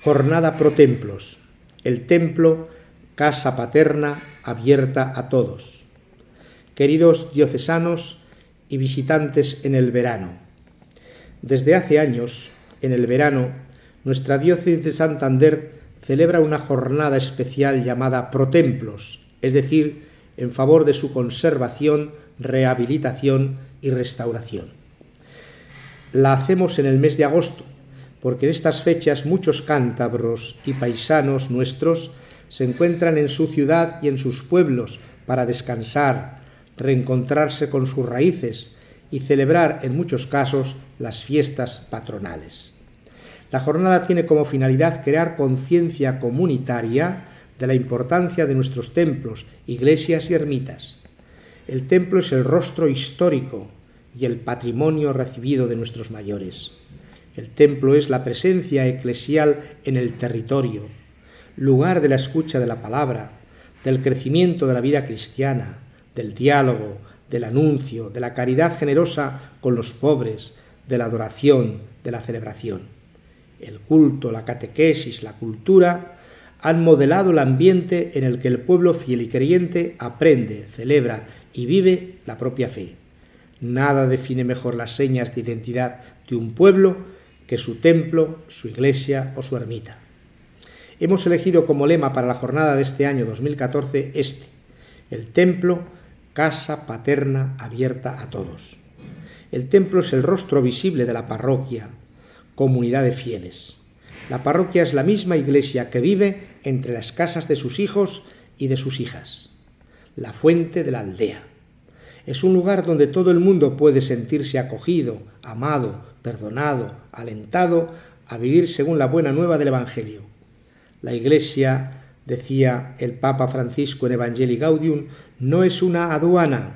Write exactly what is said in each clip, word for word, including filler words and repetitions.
Jornada pro templos. El templo, casa paterna abierta a todos. Queridos diocesanos y visitantes en el verano. Desde hace años, en el verano, nuestra diócesis de Santander celebra una jornada especial llamada Pro Templos, es decir, en favor de su conservación, rehabilitación y restauración. La hacemos en el mes de agosto, porque en estas fechas muchos cántabros y paisanos nuestros se encuentran en su ciudad y en sus pueblos para descansar, reencontrarse con sus raíces y celebrar en muchos casos las fiestas patronales. La jornada tiene como finalidad crear conciencia comunitaria de la importancia de nuestros templos, iglesias y ermitas. El templo es el rostro histórico y el patrimonio recibido de nuestros mayores. El templo es la presencia eclesial en el territorio, lugar de la escucha de la palabra, del crecimiento de la vida cristiana, del diálogo, del anuncio, de la caridad generosa con los pobres, de la adoración, de la celebración. El culto, la catequesis, la cultura han modelado el ambiente en el que el pueblo fiel y creyente aprende, celebra y vive la propia fe. Nada define mejor las señas de identidad de un pueblo que su templo, su iglesia o su ermita. Hemos elegido como lema para la jornada de este año dos mil catorce este: el templo, casa paterna abierta a todos. El templo es el rostro visible de la parroquia, comunidad de fieles. La parroquia es la misma iglesia que vive entre las casas de sus hijos y de sus hijas, la fuente de la aldea. Es un lugar donde todo el mundo puede sentirse acogido, amado, perdonado, alentado a vivir según la buena nueva del Evangelio. La Iglesia, decía el Papa Francisco en Evangelii Gaudium, no es una aduana,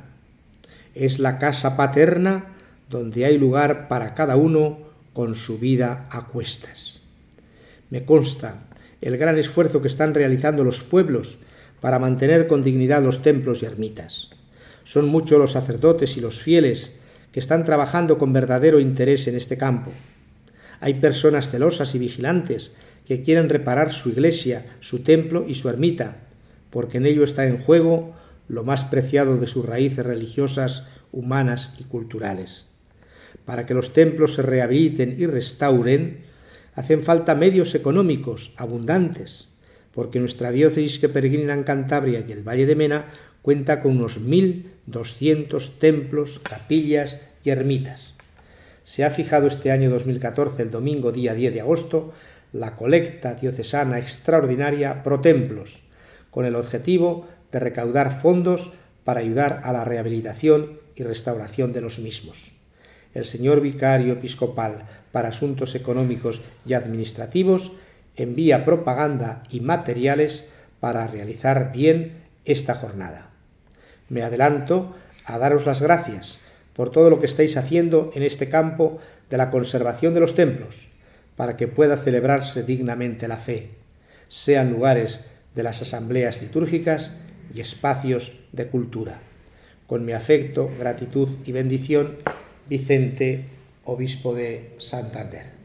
es la casa paterna donde hay lugar para cada uno con su vida a cuestas. Me consta el gran esfuerzo que están realizando los pueblos para mantener con dignidad los templos y ermitas. Son muchos los sacerdotes y los fieles que están trabajando con verdadero interés en este campo. Hay personas celosas y vigilantes que quieren reparar su iglesia, su templo y su ermita, porque en ello está en juego lo más preciado de sus raíces religiosas, humanas y culturales. Para que los templos se rehabiliten y restauren, hacen falta medios económicos abundantes, porque nuestra diócesis que peregrina en Cantabria y el Valle de Mena cuenta con unos mil doscientos templos, capillas y ermitas. Se ha fijado este año dos mil catorce, el domingo día diez de agosto, la colecta diocesana extraordinaria Pro Templos, con el objetivo de recaudar fondos para ayudar a la rehabilitación y restauración de los mismos. El señor vicario episcopal para asuntos económicos y administrativos envía propaganda y materiales para realizar bien esta jornada. Me adelanto a daros las gracias por todo lo que estáis haciendo en este campo de la conservación de los templos, para que pueda celebrarse dignamente la fe, sean lugares de las asambleas litúrgicas y espacios de cultura. Con mi afecto, gratitud y bendición, Vicente, obispo de Santander.